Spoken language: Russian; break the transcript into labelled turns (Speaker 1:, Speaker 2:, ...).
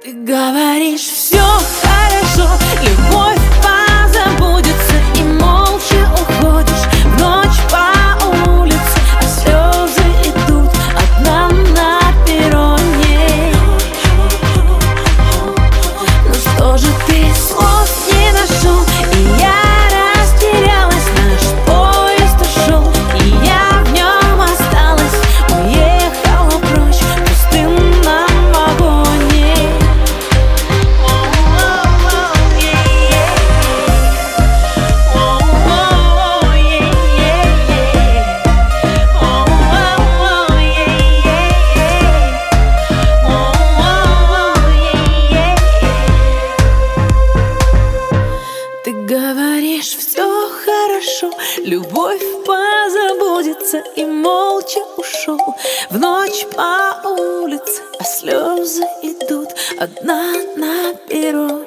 Speaker 1: Ты говоришь, все хорошо, любовь позабудется, и молча уходишь в ночь по улице, а слезы идут от нам на перроне. Ну что же ты слов не нашел, и я растерялась, наш поезд ушел, и я в нем осталась, уехала прочь в пустынном вагоне. Ты говоришь, все хорошо, любовь позабудется, и молча ушел в ночь по улице, а слезы идут одна на перроне.